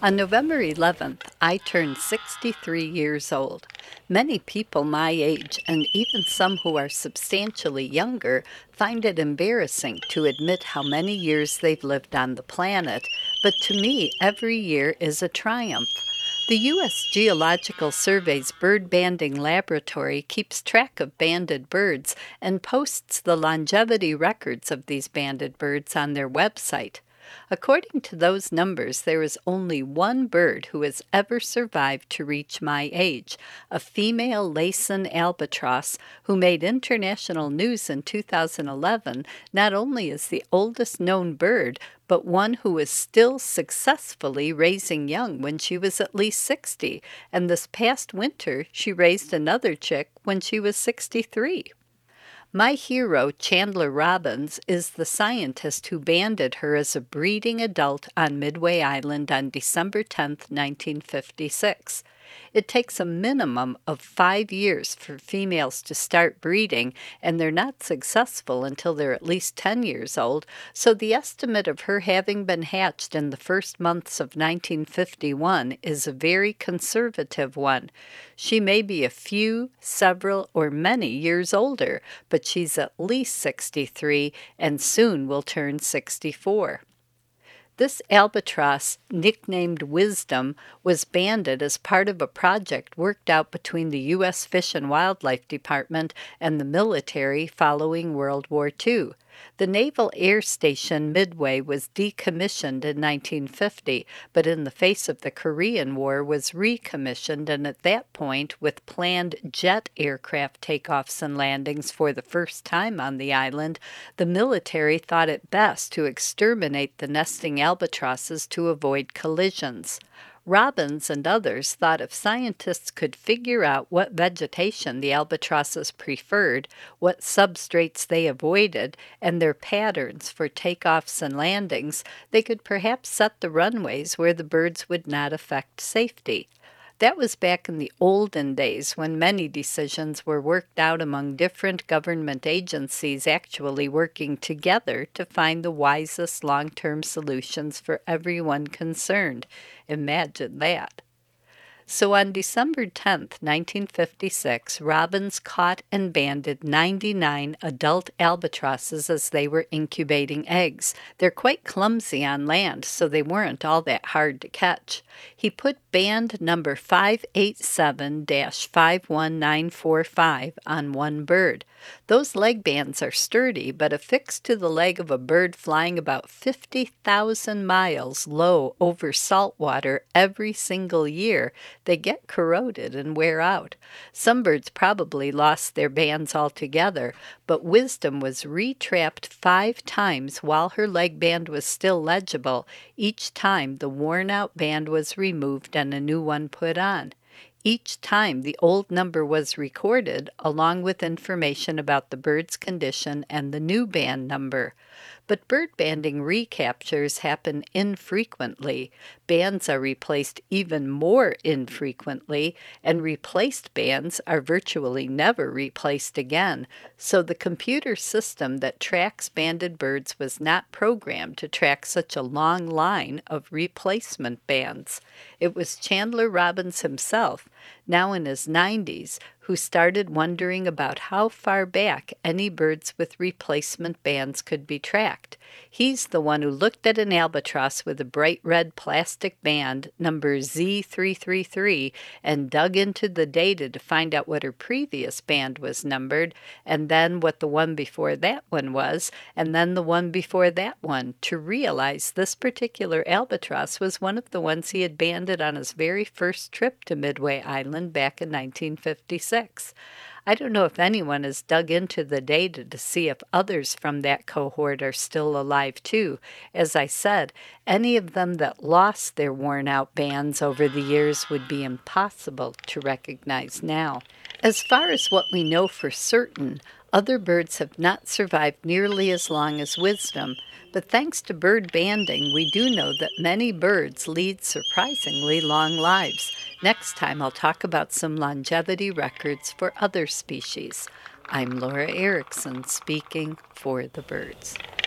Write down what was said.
On November 11th, I turned 63 years old. Many people my age, and even some who are substantially younger, find it embarrassing to admit how many years they've lived on the planet, but to me, every year is a triumph. The U.S. Geological Survey's bird banding laboratory keeps track of banded birds and posts the longevity records of these banded birds on their website. According to those numbers, there is only one bird who has ever survived to reach my age, a female Laysan albatross who made international news in 2011, not only as the oldest known bird, but one who is still successfully raising young when she was at least 60, and this past winter she raised another chick when she was 63. My hero, Chandler Robbins, is the scientist who banded her as a breeding adult on Midway Island on December 10, 1956. It takes a minimum of 5 years for females to start breeding, and they're not successful until they're at least 10 years old, so the estimate of her having been hatched in the first months of 1951 is a very conservative one. She may be a few, several, or many years older, but she's at least 63 and soon will turn 64. This albatross, nicknamed Wisdom, was banded as part of a project worked out between the U.S. Fish and Wildlife Department and the military following World War II. The Naval Air Station Midway was decommissioned in 1950, but in the face of the Korean War was recommissioned, and at that point, with planned jet aircraft takeoffs and landings for the first time on the island, the military thought it best to exterminate the nesting albatrosses to avoid collisions. Robbins and others thought if scientists could figure out what vegetation the albatrosses preferred, what substrates they avoided, and their patterns for takeoffs and landings, they could perhaps set the runways where the birds would not affect safety. That was back in the olden days when many decisions were worked out among different government agencies actually working together to find the wisest long-term solutions for everyone concerned. Imagine that. So on December 10, 1956, Robbins caught and banded 99 adult albatrosses as they were incubating eggs. They're quite clumsy on land, so they weren't all that hard to catch. He put band number 587-51945 on one bird. Those leg bands are sturdy, but affixed to the leg of a bird flying about 50,000 miles low over salt water every single year, they get corroded and wear out. Some birds probably lost their bands altogether, but Wisdom was retrapped 5 times while her leg band was still legible. Each time the worn-out band was removed and a new one put on. Each time the old number was recorded, along with information about the bird's condition and the new band number. But bird banding recaptures happen infrequently. Bands are replaced even more infrequently, and replaced bands are virtually never replaced again. So the computer system that tracks banded birds was not programmed to track such a long line of replacement bands. It was Chandler Robbins himself, now in his 90s, who started wondering about how far back any birds with replacement bands could be tracked. He's the one who looked at an albatross with a bright red plastic band, number Z333, and dug into the data to find out what her previous band was numbered, and then what the one before that one was, and then the one before that one, to realize this particular albatross was one of the ones he had banded on his very first trip to Midway Island back in 1956. I don't know if anyone has dug into the data to see if others from that cohort are still alive too. As I said, any of them that lost their worn-out bands over the years would be impossible to recognize now. As far as what we know for certain, other birds have not survived nearly as long as Wisdom, but thanks to bird banding, we do know that many birds lead surprisingly long lives. Next time, I'll talk about some longevity records for other species. I'm Laura Erickson, speaking for the birds.